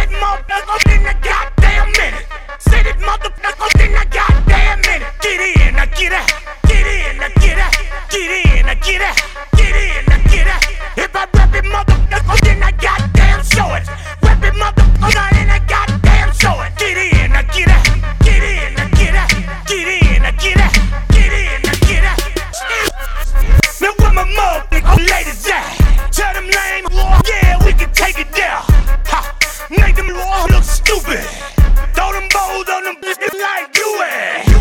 that motherfucker in a goddamn minute. Say that motherfucker in a goddamn minute. Get in, now get out. Get in, now get out. Get in, now get out. Get in, now get out. If I rap it, motherfucker, then I goddamn show it. Rap it, motherfucker, then I goddamn show it. Get in, now get out. Get in, now get out. Get in, now get out. Get in, now get out. Now where my motherfucker ladies at? Tell them lame, yeah, we can take it there. Ha, make them look stupid. Throw them bowls on them bitches like you at.